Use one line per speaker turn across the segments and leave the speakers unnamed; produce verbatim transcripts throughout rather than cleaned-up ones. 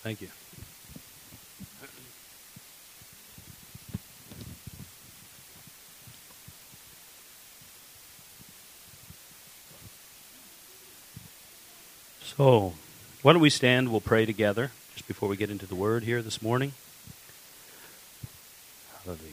Thank you. So, why don't we stand? We'll pray together just before we get into the Word here this morning. Hallelujah.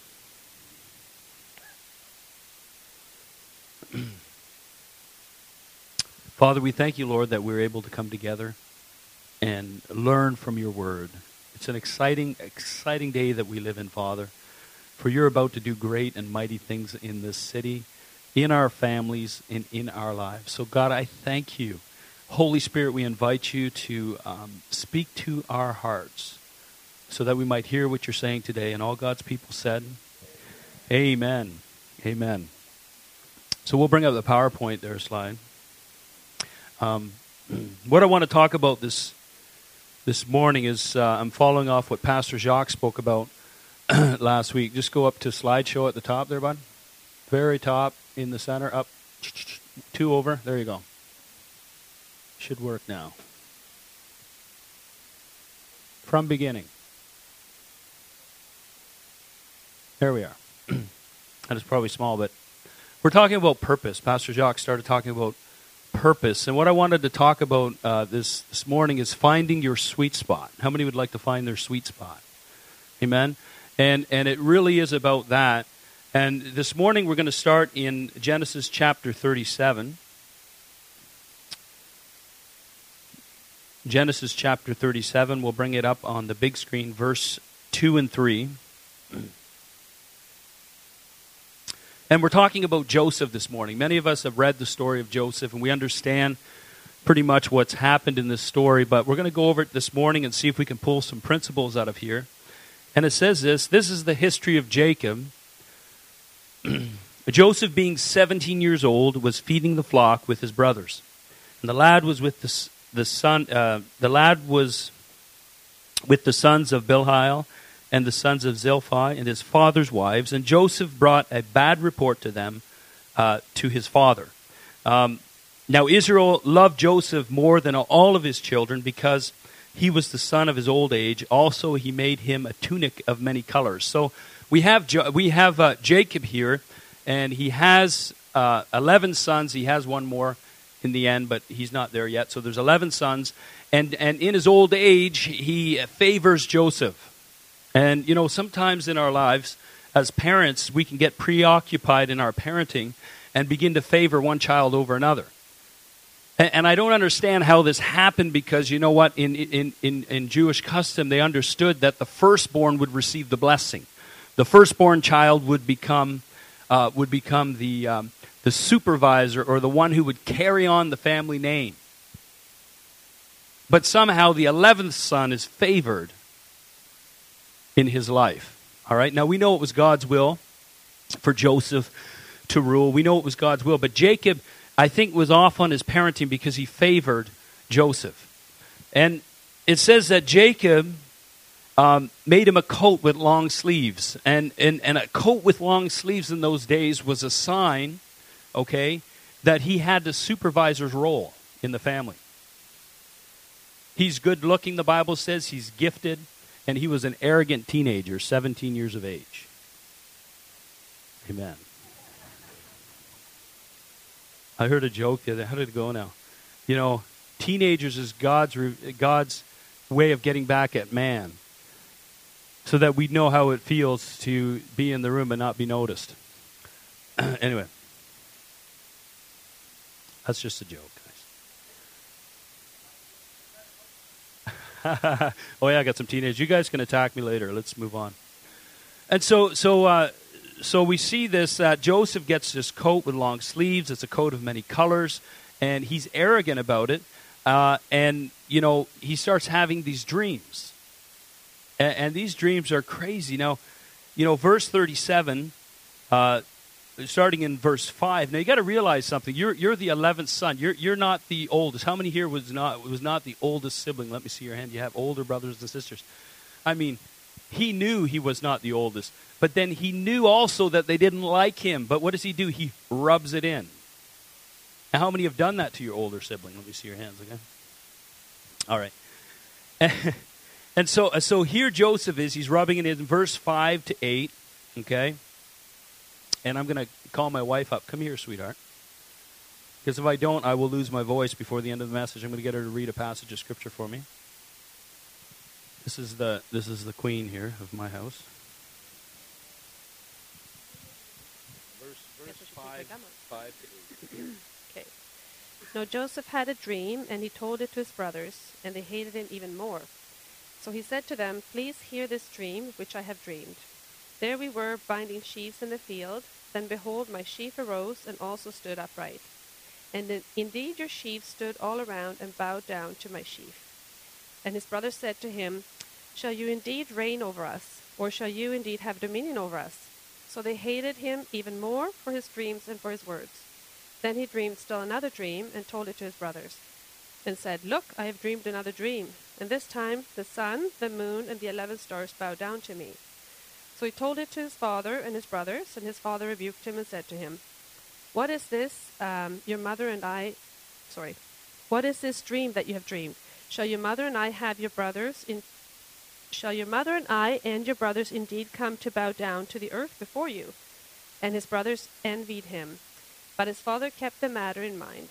Father, we thank you, Lord, that we're able to come together and learn from your Word. It's an exciting, exciting day that we live in, Father, for you're about to do great and mighty things in this city, in our families, and in our lives. So, God, I thank you. Holy Spirit, we invite you to um, speak to our hearts so that we might hear what you're saying today. And all God's people said, amen. Amen. So we'll bring up the PowerPoint there, slide. Um, what I want to talk about this this morning is uh, I'm following off what Pastor Jacques spoke about last week. Just go up to slideshow at the top there, bud. Very top in the center. Up. Two over. There you go. Should work now. From beginning. There we are. That is probably small, but we're talking about purpose. Pastor Jacques started talking about purpose. And what I wanted to talk about uh, this, this morning is finding your sweet spot. How many would like to find their sweet spot? Amen? And, and it really is about that. And this morning we're going to start in Genesis chapter thirty-seven. Genesis chapter thirty-seven, we'll bring it up on the big screen, verse two and three. And we're talking about Joseph this morning. Many of us have read the story of Joseph, and we understand pretty much what's happened in this story, but we're going to go over it this morning and see if we can pull some principles out of here. And it says this, this is the history of Jacob. Joseph, being seventeen years old, was feeding the flock with his brothers. And the lad was with the The son, uh, the lad was with the sons of Bilhah and the sons of Zilphi and his father's wives, and Joseph brought a bad report to them, uh, to his father. Um, now Israel loved Joseph more than all of his children because he was the son of his old age. Also, he made him a tunic of many colors. So we have jo- we have uh, Jacob here, and he has uh, eleven sons. He has one more in the end, but he's not there yet. So there's eleven sons, and and in his old age, he favors Joseph. And, you know, sometimes in our lives, as parents, we can get preoccupied in our parenting and begin to favor one child over another. And, and I don't understand how this happened because, you know what, in, in, in, in Jewish custom, they understood that the firstborn would receive the blessing. The firstborn child would become, uh, would become the... Um, the supervisor or the one who would carry on the family name. But somehow the eleventh son is favored in his life. All right, now we know it was God's will for Joseph to rule. We know it was God's will. But Jacob, I think, was off on his parenting because he favored Joseph. And it says that Jacob um, made him a coat with long sleeves. And, and, and a coat with long sleeves in those days was a sign, okay, that he had the supervisor's role in the family. He's good looking, the Bible says. He's gifted. And he was an arrogant teenager, seventeen years of age. Amen. I heard a joke the other day. How did it go now? You know, teenagers is God's God's way of getting back at man, so that we know how it feels to be in the room and not be noticed. Anyway. That's just a joke, guys. Oh yeah, I got some teenagers. You guys can attack me later. Let's move on. And so, so, uh, so we see this. Uh, Joseph gets this coat with long sleeves. It's a coat of many colors, and he's arrogant about it. Uh, and you know, he starts having these dreams, and, and these dreams are crazy. Now, you know, verse thirty-seven. Uh, Starting in verse five. Now you got to realize something. You're you're the eleventh son. You're you're not the oldest. How many here was not was not the oldest sibling? Let me see your hand. You have older brothers and sisters. I mean, he knew he was not the oldest, but then he knew also that they didn't like him. But what does he do? He rubs it in. Now, how many have done that to your older sibling? Let me see your hands again. All right. And so, so here Joseph is. He's rubbing it in verse five to eight. Okay. And I'm going to call my wife up. Come here, sweetheart. Because if I don't, I will lose my voice before the end of the message. I'm going to get her to read a passage of scripture for me. This is the this is the queen here of my house. Verse, verse five, five to eight.
Okay. Now Joseph had a dream, and he told it to his brothers, and they hated him even more. So he said to them, "Please hear this dream which I have dreamed. There we were binding sheaves in the field. Then behold, my sheaf arose and also stood upright. And in, indeed your sheaves stood all around and bowed down to my sheaf." And his brothers said to him, "Shall you indeed reign over us, or shall you indeed have dominion over us?" So they hated him even more for his dreams and for his words. Then he dreamed still another dream and told it to his brothers, and said, "Look, I have dreamed another dream, and this time the sun, the moon, and the eleven stars bow down to me." So he told it to his father and his brothers, and his father rebuked him and said to him, "What is this, um, your mother and I, sorry, what is this dream that you have dreamed? Shall your mother and I have your brothers in, shall your mother and I and your brothers indeed come to bow down to the earth before you?" And his brothers envied him, but his father kept the matter in mind.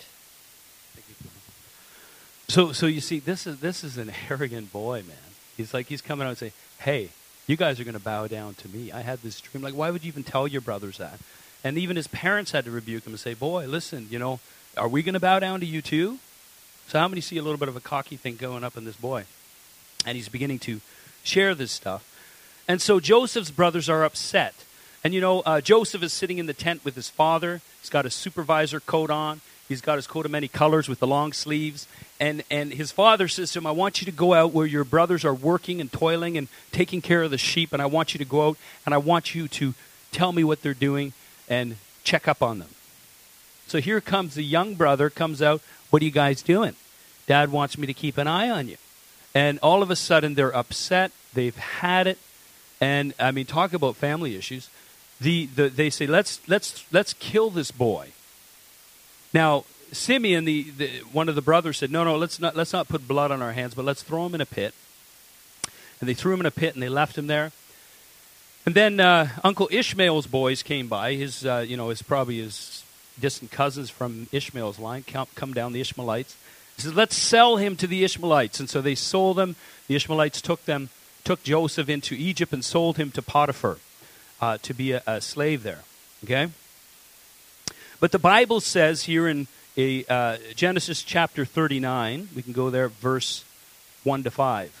So, so you see, this is this is an arrogant boy, man. He's like he's coming out and saying, "Hey, you guys are going to bow down to me. I had this dream." Like, why would you even tell your brothers that? And even his parents had to rebuke him and say, "Boy, listen, you know, are we going to bow down to you too?" So how many see a little bit of a cocky thing going up in this boy? And he's beginning to share this stuff. And so Joseph's brothers are upset. And you know, uh, Joseph is sitting in the tent with his father. He's got his supervisor coat on. He's got his coat of many colors with the long sleeves. And, and his father says to him, "I want you to go out where your brothers are working and toiling and taking care of the sheep. And I want you to go out and I want you to tell me what they're doing and check up on them." So here comes the young brother, comes out. "What are you guys doing? Dad wants me to keep an eye on you." And all of a sudden they're upset. They've had it. And I mean, talk about family issues. The, the they say, let's let's let's kill this boy. Now, Simeon, the, the one of the brothers, said, "No, no, let's not let's not put blood on our hands, but let's throw him in a pit." And they threw him in a pit and they left him there. And then uh, Uncle Ishmael's boys came by. His, uh, you know, his probably his distant cousins from Ishmael's line come, come down, the Ishmaelites. He says, "Let's sell him to the Ishmaelites." And so they sold him. The Ishmaelites took them, took Joseph into Egypt and sold him to Potiphar uh, to be a, a slave there. Okay. But the Bible says here in a, uh, Genesis chapter thirty-nine, we can go there, verse one to five.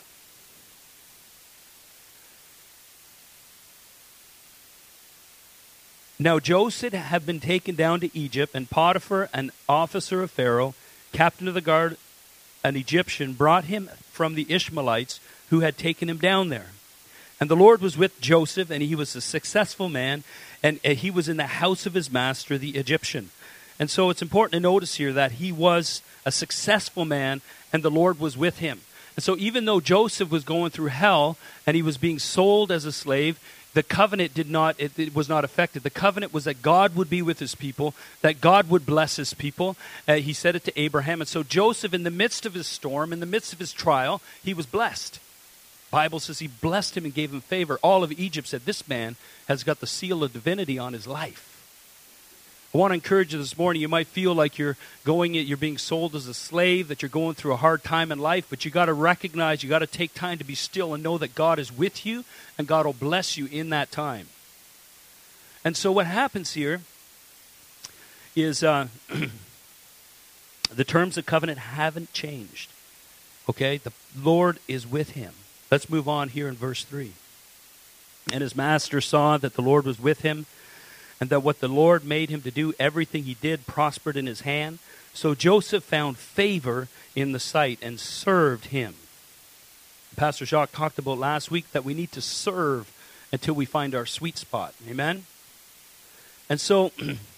"Now Joseph had been taken down to Egypt, and Potiphar, an officer of Pharaoh, captain of the guard, an Egyptian, brought him from the Ishmaelites who had taken him down there. And the Lord was with Joseph, and he was a successful man, and he was in the house of his master, the Egyptian." And so it's important to notice here that he was a successful man, and the Lord was with him. And so even though Joseph was going through hell, and he was being sold as a slave, the covenant did not, it, it was not affected. The covenant was that God would be with his people, that God would bless his people. Uh, he said it to Abraham. And so Joseph, in the midst of his storm, in the midst of his trial, he was blessed. The Bible says he blessed him and gave him favor. All of Egypt said, "This man has got the seal of divinity on his life." I want to encourage you this morning. You might feel like you're going, you're being sold as a slave, that you're going through a hard time in life, but you got to recognize, you got to take time to be still and know that God is with you, and God will bless you in that time. And so what happens here is uh, the terms of covenant haven't changed. Okay, the Lord is with him. Let's move on here in verse three. "And his master saw that the Lord was with him, and that what the Lord made him to do, everything he did prospered in his hand. So Joseph found favor in the sight and served him." Pastor Jacques talked about last week that we need to serve until we find our sweet spot. Amen? And so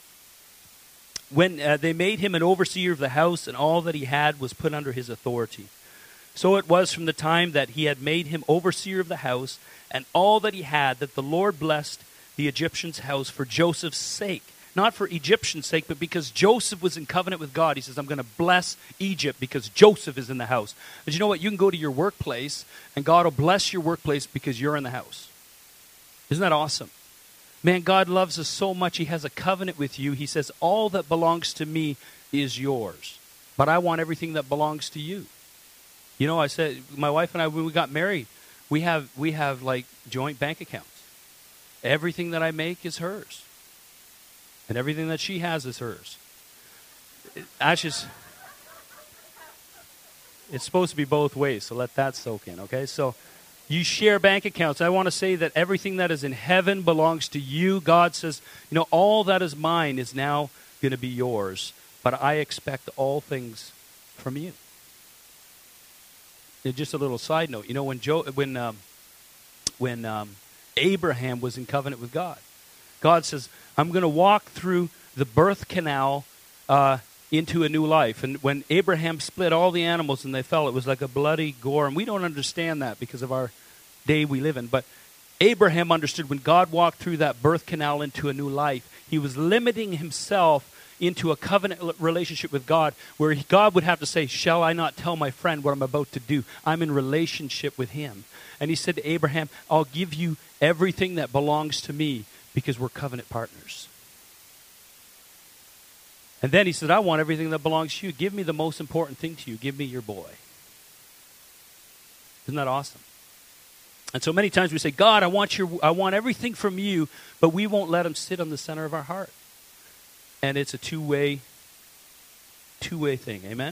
when uh, they made him an overseer of the house, and all that he had was put under his authority. So it was from the time that he had made him overseer of the house, and all that he had, that the Lord blessed the Egyptian's house for Joseph's sake. not for Egyptians' sake, but because Joseph was in covenant with God. He says, I'm going to bless Egypt because Joseph is in the house. And you know what? You can go to your workplace, and God will bless your workplace because you're in the house. Isn't that awesome? Man, God loves us so much. He has a covenant with you. He says, all that belongs to me is yours. But I want everything that belongs to you. You know, I said, my wife and I, when we got married, we have we have like joint bank accounts. Everything that I make is hers. And everything that she has is hers. Actually, it's supposed to be both ways, so let that soak in, okay? So you share bank accounts. I want to say that everything that is in heaven belongs to you. God says, you know, all that is mine is now going to be yours, but I expect all things from you. And just a little side note, you know, when Joe, when um, when um, Abraham was in covenant with God, God says, I'm going to walk through the birth canal uh, into a new life. And when Abraham split all the animals and they fell, it was like a bloody gore. And we don't understand that because of our day we live in. But Abraham understood when God walked through that birth canal into a new life, he was limiting himself into a covenant relationship with God where God would have to say, shall I not tell my friend what I'm about to do? I'm in relationship with him. And he said to Abraham, I'll give you everything that belongs to me because we're covenant partners. And then he said, I want everything that belongs to you. Give me the most important thing to you. Give me your boy. Isn't that awesome? And so many times we say, God, I want your, I want everything from you, but we won't let him sit on the center of our heart. And it's a two-way, two-way thing. Amen?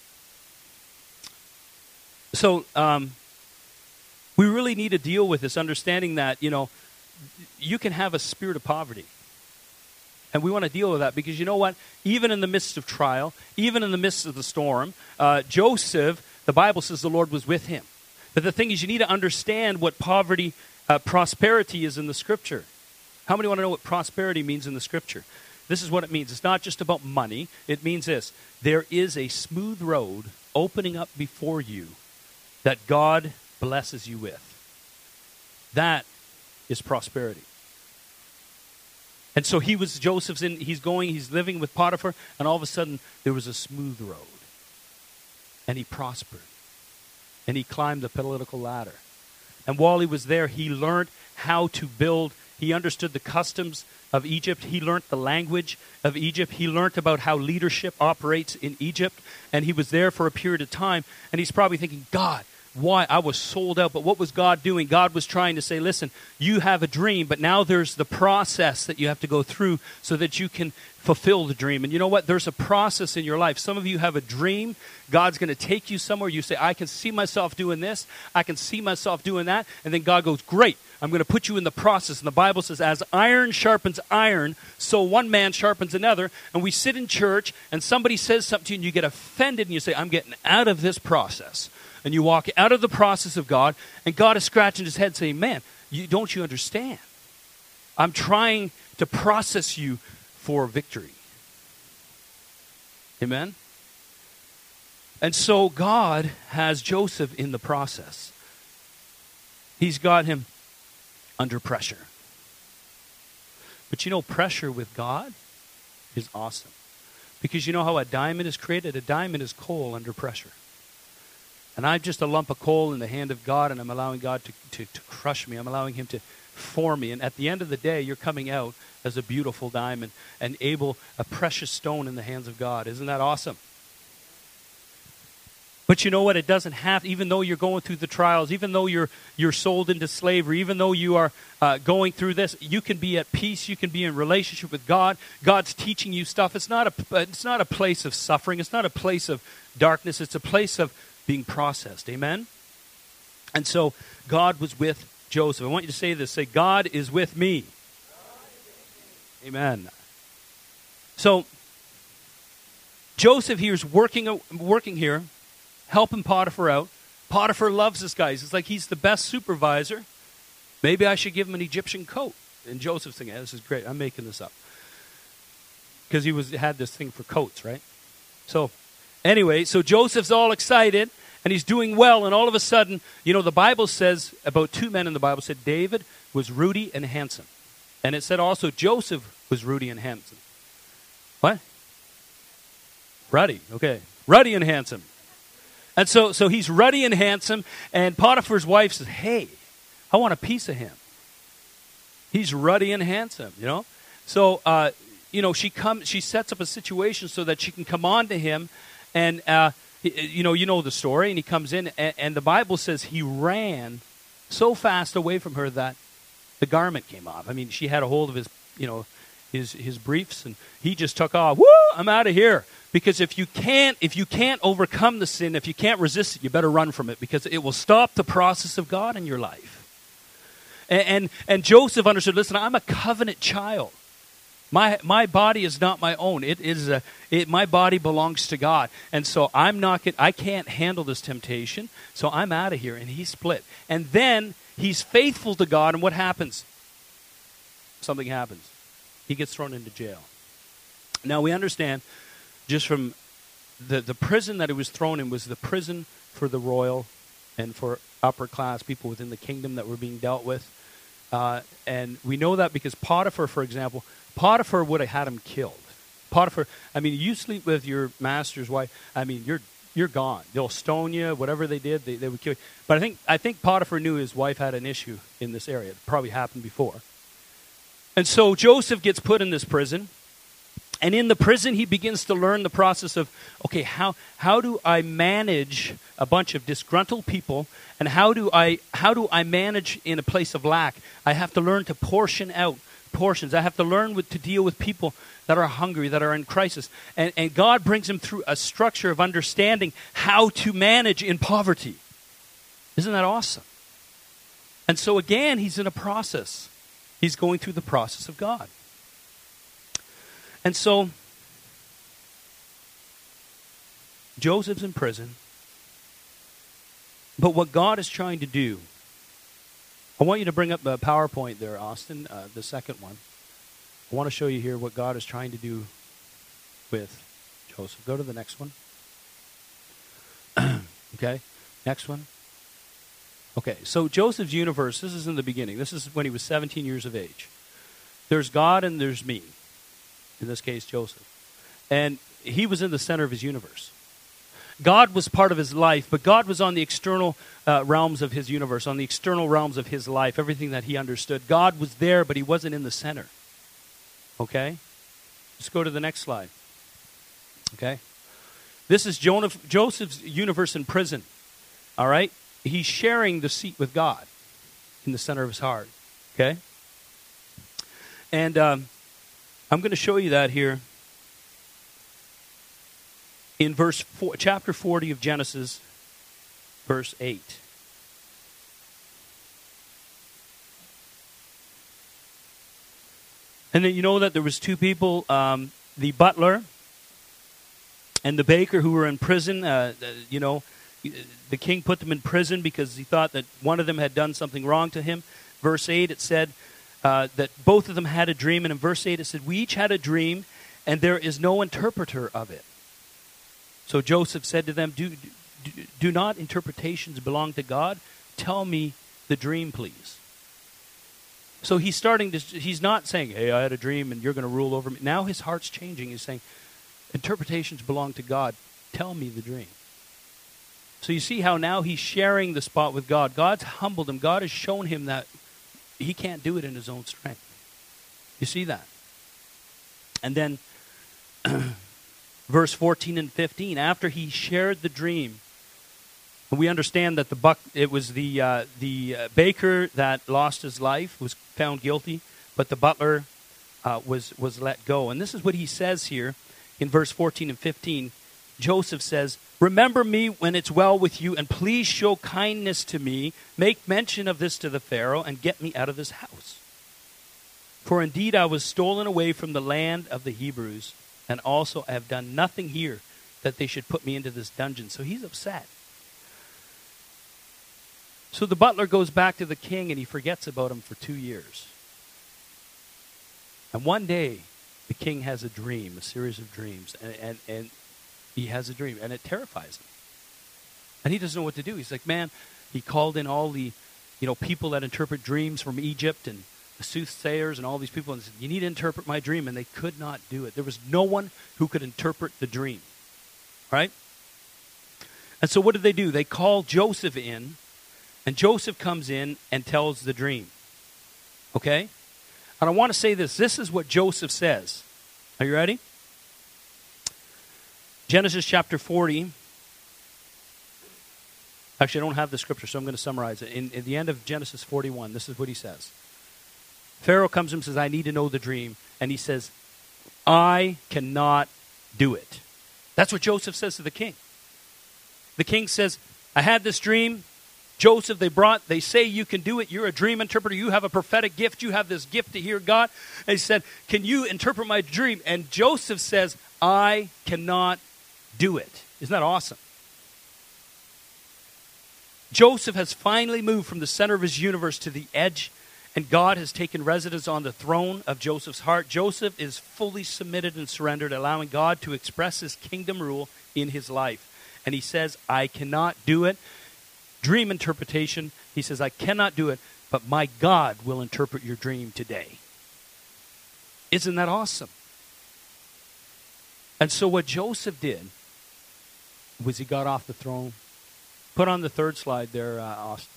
So um, we really need to deal with this, understanding that, you know, you can have a spirit of poverty. And we want to deal with that because you know what? Even in the midst of trial, even in the midst of the storm, uh, Joseph, the Bible says the Lord was with him. But the thing is, you need to understand what poverty, uh, prosperity is in the Scripture. How many want to know what prosperity means in the Scripture? This is what it means. It's not just about money. It means this. There is a smooth road opening up before you that God blesses you with. That is prosperity. And so he was, Joseph's in, he's going, he's living with Potiphar, and all of a sudden there was a smooth road. And he prospered. And he climbed the political ladder. And while he was there, he learned how to build. He understood the customs of Egypt. He learned the language of Egypt. He learned about how leadership operates in Egypt. And he was there for a period of time. And he's probably thinking, God, why? I was sold out. But what was God doing? God was trying to say, listen, you have a dream, but now there's the process that you have to go through so that you can fulfill the dream. And you know what? There's a process in your life. Some of you have a dream. God's going to take you somewhere. You say, I can see myself doing this. I can see myself doing that. And then God goes, great. I'm going to put you in the process. And the Bible says, as iron sharpens iron, so one man sharpens another. And we sit in church and somebody says something to you and you get offended and you say, I'm getting out of this process. And you walk out of the process of God, and God is scratching his head saying, man, you, don't you understand? I'm trying to process you for victory. Amen? And so God has Joseph in the process. He's got him under pressure. But you know, pressure with God is awesome. Because you know how a diamond is created? A diamond is coal under pressure. And I'm just a lump of coal in the hand of God, and I'm allowing God to, to, to crush me. I'm allowing him to form me. And at the end of the day, you're coming out as a beautiful diamond and able, a precious stone in the hands of God. Isn't that awesome? But you know what? It doesn't have, even though you're going through the trials, even though you're you're sold into slavery, even though you are uh, going through this, you can be at peace. You can be in relationship with God. God's teaching you stuff. It's not a, it's not a place of suffering. It's not a place of darkness. It's a place of being processed. Amen? And so God was with Joseph. I want you to say this. Say, God is with me. Amen. So Joseph here is working, working here, helping Potiphar out. Potiphar loves this guy. It's like he's the best supervisor. Maybe I should give him an Egyptian coat. And Joseph's thinking, yeah, this is great. I'm making this up. Because he was had this thing for coats, right? So anyway, so Joseph's all excited. And he's doing well, and all of a sudden, you know, the Bible says, about two men in the Bible said David was ruddy and handsome. And it said also Joseph was ruddy and handsome. What? Ruddy, okay. Ruddy and handsome. And so, so he's ruddy and handsome, and Potiphar's wife says, hey, I want a piece of him. He's ruddy and handsome, you know. So, uh, you know, she comes, she sets up a situation so that she can come on to him, and, uh, he, you know, you know the story, and he comes in, and, and the Bible says he ran so fast away from her that the garment came off. I mean, she had a hold of his, you know, his his briefs, and he just took off. Woo! I'm out of here. Because if you can't, if you can't overcome the sin, if you can't resist it, you better run from it, because it will stop the process of God in your life. And and, and Joseph understood. Listen, I'm a covenant child. My my body is not my own. It is a it. My body belongs to God, and so I'm not. I can't handle this temptation. So I'm out of here. And he split. And then he's faithful to God, and what happens? Something happens. He gets thrown into jail. Now we understand, just from the the prison that he was thrown in was the prison for the royal and for upper class people within the kingdom that were being dealt with, uh, and we know that because Potiphar, for example. Potiphar would have had him killed. Potiphar, I mean, you sleep with your master's wife, I mean, you're you're gone. They'll stone you, whatever they did, they, they would kill you. But I think I think Potiphar knew his wife had an issue in this area. It probably happened before. And so Joseph gets put in this prison. And in the prison, he begins to learn the process of, okay, how how do I manage a bunch of disgruntled people, and how do I how do I manage in a place of lack? I have to learn to portion out portions. I have to learn with, to deal with people that are hungry, that are in crisis. And, and God brings him through a structure of understanding how to manage in poverty. Isn't that awesome? And so again, he's in a process. He's going through the process of God. And so, Joseph's in prison. But what God is trying to do, I want you to bring up the PowerPoint there, Austin, uh, the second one. I want to show you here what God is trying to do with Joseph. Go to the next one. Okay, next one. Okay, so Joseph's universe, this is in the beginning. This is when he was seventeen years of age. There's God and there's me. In this case, Joseph. And he was in the center of his universe. God was part of his life, but God was on the external uh, realms of his universe, on the external realms of his life, everything that he understood. God was there, but he wasn't in the center. Okay? Let's go to the next slide. Okay? This is Jonah, Joseph's universe in prison. All right? He's sharing the seat with God in the center of his heart. Okay? And um, I'm going to show you that here. In verse four, chapter forty of Genesis, verse eight. And then you know that there was two people, um, the butler and the baker, who were in prison. Uh, you know, the king put them in prison because he thought that one of them had done something wrong to him. Verse eight, it said uh, that both of them had a dream. And in verse eight, it said, we each had a dream, and there is no interpreter of it. So Joseph said to them, do, do, do not interpretations belong to God? Tell me the dream, please. So he's starting to, he's not saying, hey, I had a dream and you're going to rule over me. Now his heart's changing. He's saying, interpretations belong to God. Tell me the dream. So you see how now he's sharing the spot with God. God's humbled him. God has shown him that he can't do it in his own strength. You see that? And then verse fourteen and fifteen, after he shared the dream, and we understand that the buck, it was the uh, the uh, baker that lost his life, was found guilty, but the butler uh, was was let go. And this is what he says here in verse fourteen and fifteen. Joseph says, remember me when it's well with you, and please show kindness to me. Make mention of this to the Pharaoh, and get me out of this house. For indeed I was stolen away from the land of the Hebrews, and also I have done nothing here that they should put me into this dungeon. So he's upset. So the butler goes back to the king, and he forgets about him for two years. And one day, the king has a dream, a series of dreams, and, and, and he has a dream, and it terrifies him. And he doesn't know what to do. He's like, man, he called in all the, you know, people that interpret dreams from Egypt, and the soothsayers and all these people and said, you need to interpret my dream. And they could not do it. There was no one who could interpret the dream. Right? And so what did they do? They called Joseph in, and Joseph comes in and tells the dream. Okay? And I want to say this. This is what Joseph says. Are you ready? Genesis chapter forty. Actually, I don't have the scripture, so I'm going to summarize it. In, in the end of Genesis forty-one, this is what he says. Pharaoh comes to him and says, I need to know the dream. And he says, I cannot do it. That's what Joseph says to the king. The king says, I had this dream. Joseph, they brought, they say you can do it. You're a dream interpreter. You have a prophetic gift. You have this gift to hear God. And he said, can you interpret my dream? And Joseph says, I cannot do it. Isn't that awesome? Joseph has finally moved from the center of his universe to the edge, and God has taken residence on the throne of Joseph's heart. Joseph is fully submitted and surrendered, allowing God to express his kingdom rule in his life. And he says, I cannot do it. Dream interpretation, he says, I cannot do it, but my God will interpret your dream today. Isn't that awesome? And so what Joseph did was he got off the throne. Put on the third slide there, uh, Austin.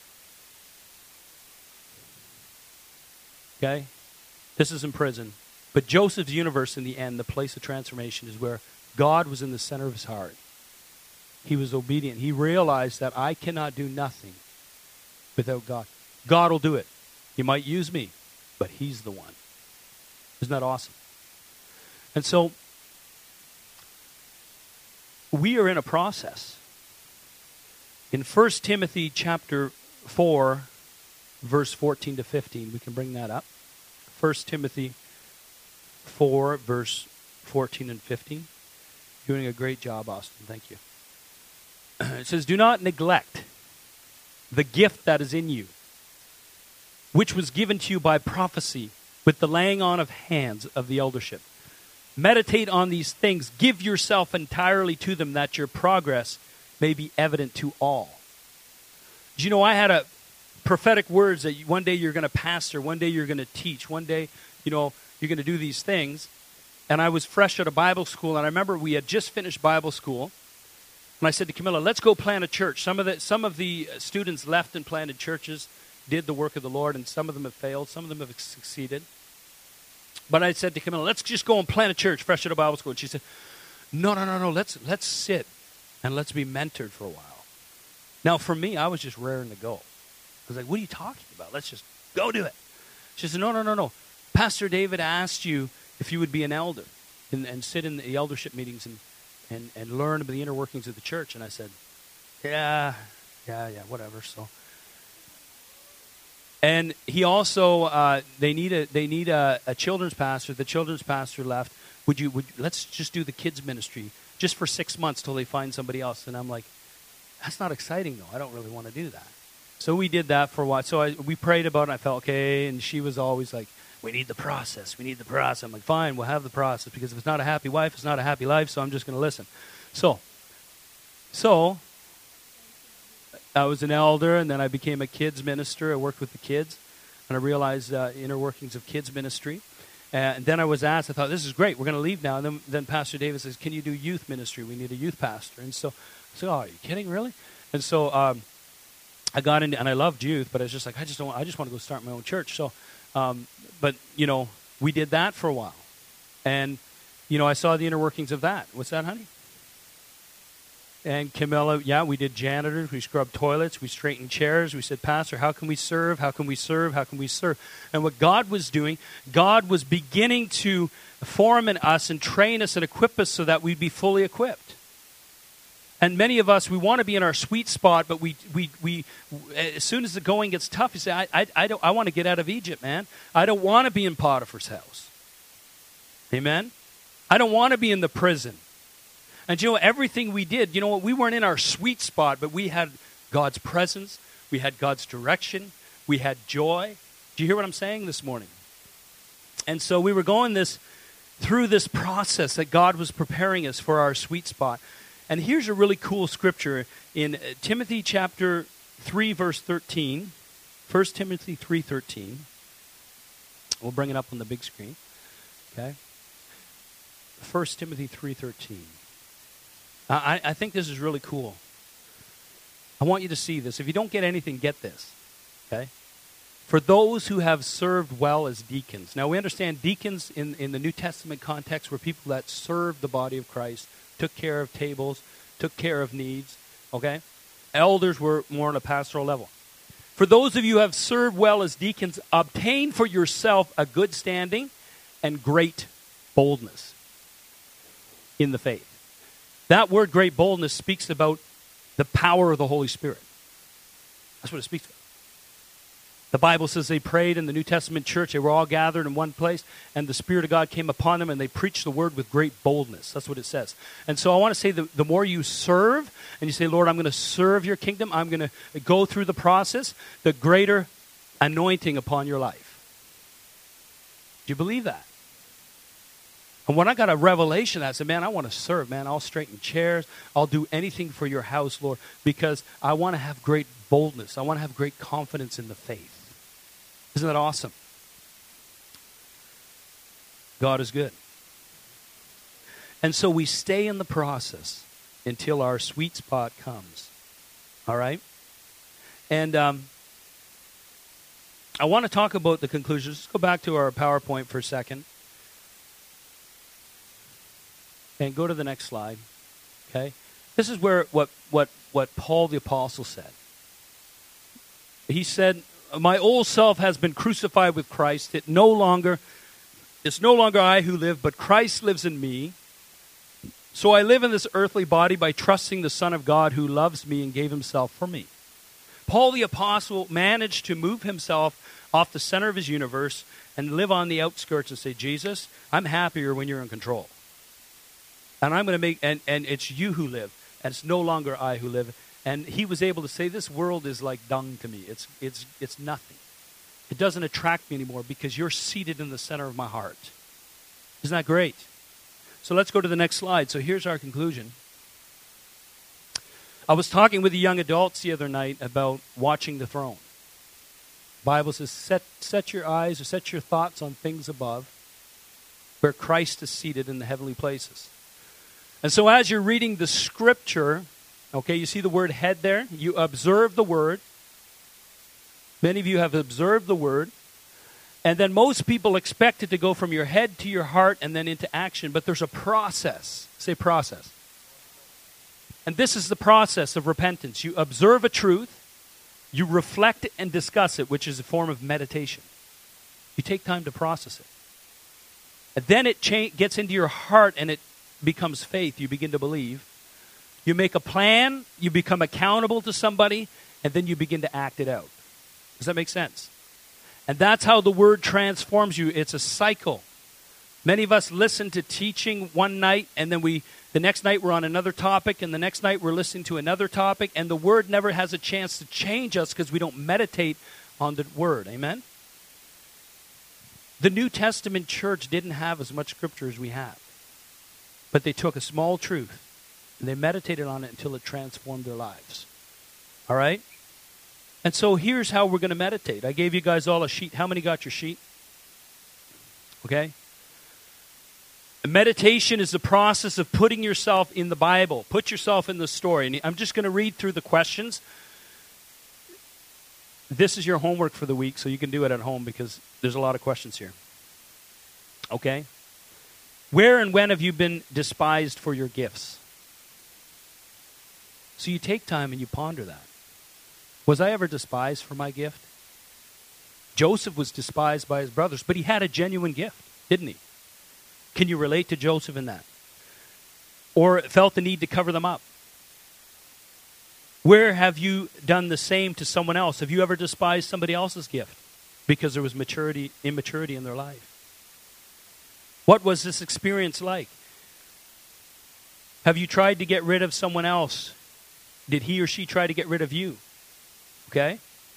Okay? This is in prison. But Joseph's universe in the end, the place of transformation, is where God was in the center of his heart. He was obedient. He realized that I cannot do nothing without God. God will do it. He might use me, but he's the one. Isn't that awesome? And so, we are in a process. In First Timothy chapter four, verse fourteen to fifteen, we can bring that up. First Timothy four, verse fourteen and fifteen. Doing a great job, Austin. Thank you. It says, do not neglect the gift that is in you, which was given to you by prophecy with the laying on of hands of the eldership. Meditate on these things. Give yourself entirely to them, that your progress may be evident to all. Do you know, I had a prophetic words that one day you're going to pastor, one day you're going to teach, one day, you know, you're going to do these things. And I was fresh out of Bible school, and I remember we had just finished Bible school. And I said to Camilla, let's go plant a church. Some of the some of the students left and planted churches, did the work of the Lord, and some of them have failed, some of them have succeeded. But I said to Camilla, let's just go and plant a church fresh out of Bible school. And she said, no, no, no, no, let's let's sit and let's be mentored for a while. Now, for me, I was just raring to go. I was like, what are you talking about? Let's just go do it. She said, no, no, no, no. Pastor David asked you if you would be an elder and, and sit in the eldership meetings and And, and learn about the inner workings of the church. And I said, yeah, yeah, yeah, whatever. So, and he also, uh, they need a they need a, a children's pastor. The children's pastor left. Would you? Would let's just do the kids ministry just for six months till they find somebody else. And I'm like, that's not exciting though. I don't really want to do that. So we did that for a while. So I, we prayed about it. And I felt okay. And she was always like, we need the process. We need the process. I'm like, fine, we'll have the process. Because if it's not a happy wife, it's not a happy life, so I'm just going to listen. So, so, I was an elder, and then I became a kids minister. I worked with the kids, and I realized uh, inner workings of kids ministry. And then I was asked, I thought, this is great. We're going to leave now. And then, then Pastor David says, can you do youth ministry? We need a youth pastor. And so I said, oh, are you kidding, really? And so um, I got into, and I loved youth, but I was just like, I just don't. I just want to go start my own church. So. Um, but, you know, we did that for a while. And, you know, I saw the inner workings of that. What's that, honey? And Camilla, yeah, we did janitors. We scrubbed toilets. We straightened chairs. We said, Pastor, how can we serve? How can we serve? How can we serve? And what God was doing, God was beginning to form in us and train us and equip us so that we'd be fully equipped. And many of us, we want to be in our sweet spot, but we, we, we, as soon as the going gets tough, you say, I, I, I, don't, I want to get out of Egypt, man. I don't want to be in Potiphar's house. Amen? I don't want to be in the prison. And you know, everything we did, you know what, we weren't in our sweet spot, but we had God's presence, we had God's direction, we had joy. Do you hear what I'm saying this morning? And so we were going this through this process that God was preparing us for our sweet spot. And here's a really cool scripture in Timothy chapter three, verse thirteen. First Timothy three thirteen. We'll bring it up on the big screen. Okay? First Timothy three thirteen. I, I think this is really cool. I want you to see this. If you don't get anything, get this. Okay? For those who have served well as deacons. Now, we understand deacons in, in the New Testament context were people that served the body of Christ, took care of tables, took care of needs. Okay? Elders were more on a pastoral level. For those of you who have served well as deacons, obtain for yourself a good standing and great boldness in the faith. That word great boldness speaks about the power of the Holy Spirit. That's what it speaks about. The Bible says they prayed in the New Testament church. They were all gathered in one place, and the Spirit of God came upon them, and they preached the word with great boldness. That's what it says. And so I want to say that the more you serve, and you say, Lord, I'm going to serve your kingdom, I'm going to go through the process, the greater anointing upon your life. Do you believe that? And when I got a revelation, I said, man, I want to serve, man. I'll straighten chairs. I'll do anything for your house, Lord, because I want to have great boldness. I want to have great confidence in the faith. Isn't that awesome? God is good. And so we stay in the process until our sweet spot comes. All right? And um, I want to talk about the conclusions. Let's go back to our PowerPoint for a second. And go to the next slide. Okay? This is where what, what, what Paul the Apostle said. He said, my old self has been crucified with Christ. It no longer, it's no longer I who live, but Christ lives in me. So I live in this earthly body by trusting the Son of God who loves me and gave himself for me. Paul the Apostle managed to move himself off the center of his universe and live on the outskirts and say, Jesus, I'm happier when you're in control. And I'm going to make, and, and it's you who live, and it's no longer I who live. And he was able to say, this world is like dung to me. It's, it's, it's nothing. It doesn't attract me anymore because you're seated in the center of my heart. Isn't that great? So let's go to the next slide. So here's our conclusion. I was talking with the young adults the other night about watching the throne. The Bible says, set, set your eyes or set your thoughts on things above where Christ is seated in the heavenly places. And so as you're reading the scripture, okay, you see the word head there? You observe the word. Many of you have observed the word. And then most people expect it to go from your head to your heart and then into action. But there's a process. Say process. And this is the process of repentance. You observe a truth. You reflect and discuss it, which is a form of meditation. You take time to process it. And then it cha- gets into your heart and it becomes faith. You begin to believe. You make a plan, you become accountable to somebody, and then you begin to act it out. Does that make sense? And that's how the word transforms you. It's a cycle. Many of us listen to teaching one night, and then we, the next night we're on another topic, and the next night we're listening to another topic, and the word never has a chance to change us because we don't meditate on the word. Amen? The New Testament church didn't have as much scripture as we have. But they took a small truth, and they meditated on it until it transformed their lives. All right? And so here's how we're going to meditate. I gave you guys all a sheet. How many got your sheet? Okay? Meditation is the process of putting yourself in the Bible. Put yourself in the story. And I'm just going to read through the questions. This is your homework for the week, so you can do it at home because there's a lot of questions here. Okay? Where and when have you been despised for your gifts? So you take time and you ponder that. Was I ever despised for my gift? Joseph was despised by his brothers, but he had a genuine gift, didn't he? Can you relate to Joseph in that? Or felt the need to cover them up? Where have you done the same to someone else? Have you ever despised somebody else's gift because there was maturity, immaturity in their life? What was this experience like? Have you tried to get rid of someone else? Did he or she try to get rid of you? Okay?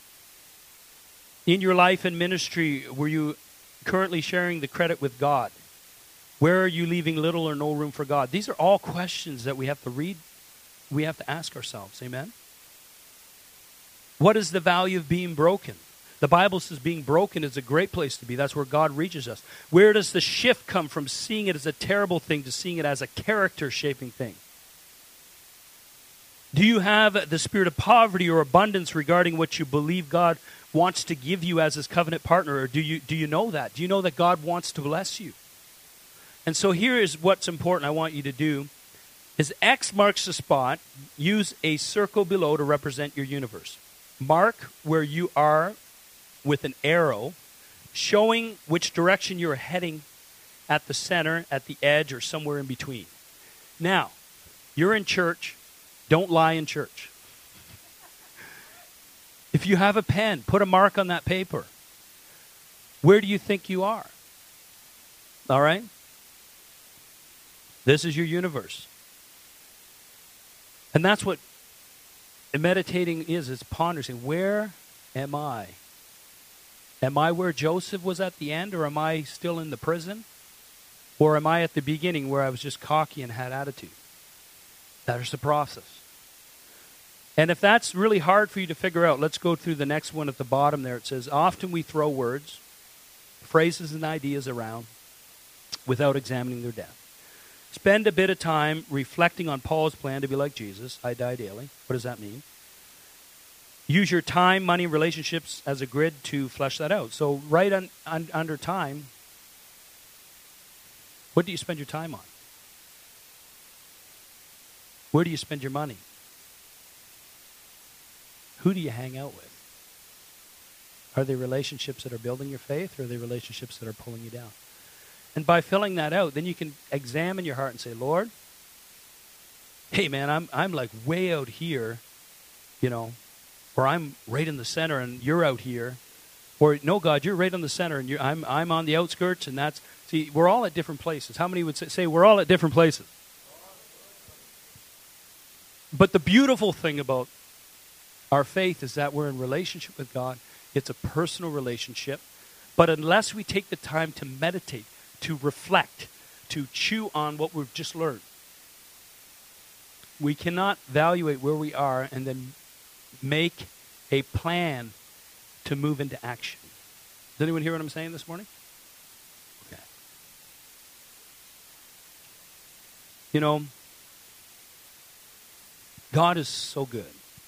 In your life and ministry, were you currently sharing the credit with God? Where are you leaving little or no room for God? These are all questions that we have to read. We have to ask ourselves. Amen? What is the value of being broken? The Bible says being broken is a great place to be. That's where God reaches us. Where does the shift come from seeing it as a terrible thing to seeing it as a character-shaping thing? Do you have the spirit of poverty or abundance regarding what you believe God wants to give you as his covenant partner? Or do you, do you know that? Do you know that God wants to bless you? And so here is what's important I want you to do. Is X marks the spot. Use a circle below to represent your universe. Mark where you are with an arrow showing which direction you're heading at the center, at the edge, or somewhere in between. Now, you're in church. Don't lie in church. If you have a pen, put a mark on that paper. Where do you think you are? All right? This is your universe. And that's what meditating is. It's pondering. Where am I? Am I where Joseph was at the end, or am I still in the prison? Or am I at the beginning where I was just cocky and had attitude? That's the process. And if that's really hard for you to figure out, let's go through the next one at the bottom there. It says, often we throw words, phrases, and ideas around without examining their depth. Spend a bit of time reflecting on Paul's plan to be like Jesus. I die daily. What does that mean? Use your time, money, relationships as a grid to flesh that out. So right on, on, under time, what do you spend your time on? Where do you spend your money? Who do you hang out with? Are they relationships that are building your faith, or are they relationships that are pulling you down? And by filling that out, then you can examine your heart and say, Lord, hey man, I'm I'm like way out here, you know, or I'm right in the center and you're out here. Or no, God, you're right in the center and you're, I'm I'm on the outskirts, and that's, see, we're all at different places. How many would say, say we're all at different places? But the beautiful thing about our faith is that we're in relationship with God. It's a personal relationship. But unless we take the time to meditate, to reflect, to chew on what we've just learned, we cannot evaluate where we are and then make a plan to move into action. Does anyone hear what I'm saying this morning? Okay. You know, God is so good.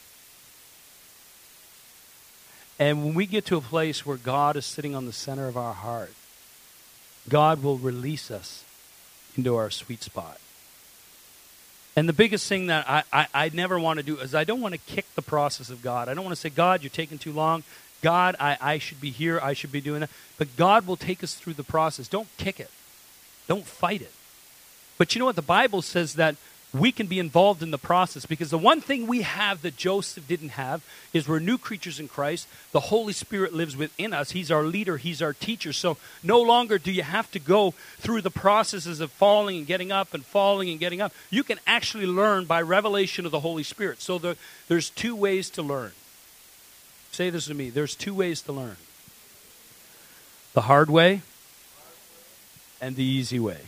And when we get to a place where God is sitting on the center of our heart, God will release us into our sweet spot. And the biggest thing that I, I, I never want to do is I don't want to kick the process of God. I don't want to say, God, you're taking too long. God, I, I should be here. I should be doing that. But God will take us through the process. Don't kick it. Don't fight it. But you know what? The Bible says that we can be involved in the process, because the one thing we have that Joseph didn't have is we're new creatures in Christ. The Holy Spirit lives within us. He's our leader. He's our teacher. So no longer do you have to go through the processes of falling and getting up and falling and getting up. You can actually learn by revelation of the Holy Spirit. So the, there's two ways to learn. Say this to me. There's two ways to learn. The hard way and the easy way.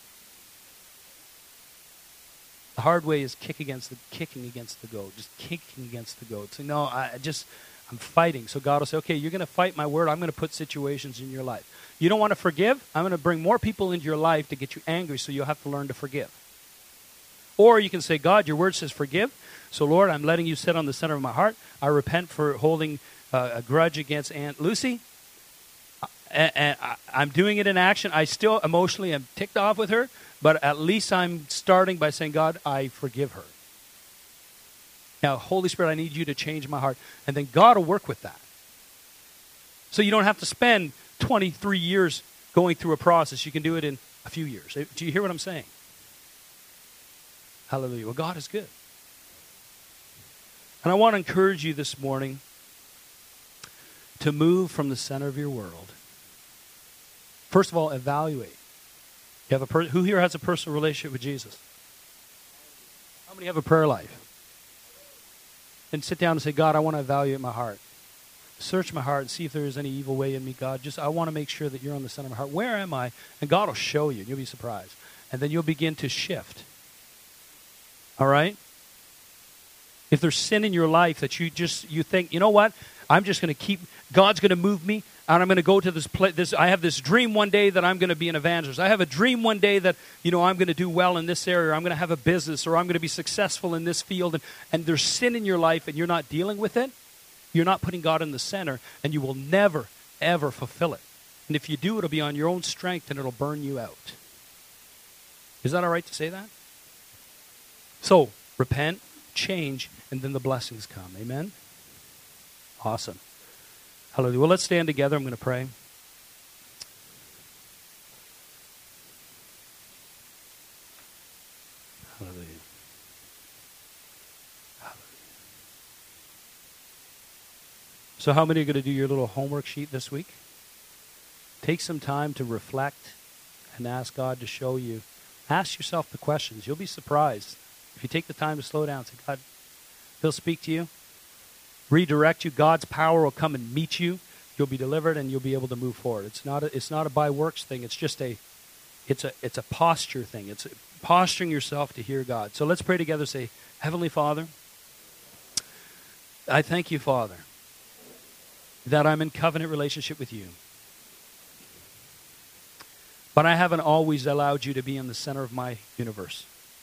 The hard way is kick against the, kicking against the goat, just kicking against the goat. So no, I just, I'm fighting. So God will say, okay, you're going to fight my word. I'm going to put situations in your life. You don't want to forgive? I'm going to bring more people into your life to get you angry, so you'll have to learn to forgive. Or you can say, God, your word says forgive. So Lord, I'm letting you sit on the center of my heart. I repent for holding uh, a grudge against Aunt Lucy. And, and I, I'm doing it in action. I still emotionally am ticked off with her. But at least I'm starting by saying, God, I forgive her. Now, Holy Spirit, I need you to change my heart. And then God will work with that. So you don't have to spend twenty-three years going through a process. You can do it in a few years. Do you hear what I'm saying? Hallelujah. Well, God is good. And I want to encourage you this morning to move from the center of your world. First of all, evaluate. You have a per- who here has a personal relationship with Jesus? How many have a prayer life? And sit down and say, God, I want to evaluate my heart. Search my heart and see if there is any evil way in me, God. Just I want to make sure that you're on the center of my heart. Where am I? And God will show you, and you'll be surprised. And then you'll begin to shift. All right? If there's sin in your life that you just, you think, you know what? I'm just going to keep, God's going to move me, and I'm going to go to this place. This, I have this dream one day that I'm going to be an evangelist. I have a dream one day that, you know, I'm going to do well in this area, or I'm going to have a business, or I'm going to be successful in this field, and, and there's sin in your life, and you're not dealing with it. You're not putting God in the center, and you will never, ever fulfill it. And if you do, it'll be on your own strength, and it'll burn you out. Is that all right to say that? So, repent, change, and then the blessings come. Amen? Awesome. Hallelujah. Well, let's stand together. I'm going to pray. Hallelujah. Hallelujah. So how many are going to do your little homework sheet this week? Take some time to reflect and ask God to show you. Ask yourself the questions. You'll be surprised. If you take the time to slow down, say, God, He'll speak to you, redirect you. God's power will come and meet you. You'll be delivered, and you'll be able to move forward. It's not a, it's not a by works thing. It's just a, it's a, it's a posture thing. It's posturing yourself to hear God. So let's pray together. Say, Heavenly Father, I thank you, Father, that I'm in covenant relationship with you. But I haven't always allowed you to be in the center of my universe.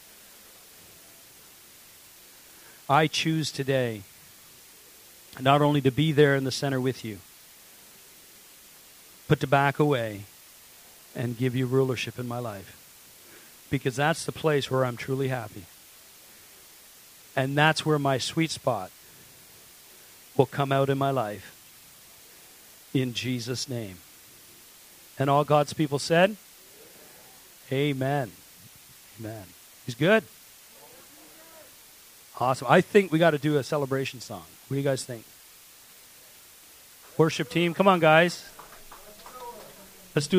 I choose today not only to be there in the center with you, but to back away and give you rulership in my life. Because that's the place where I'm truly happy. And that's where my sweet spot will come out in my life. In Jesus' name. And all God's people said, amen. Amen. He's good. Awesome. I think we got to do a celebration song. What do you guys think? Worship team, come on, guys. Let's do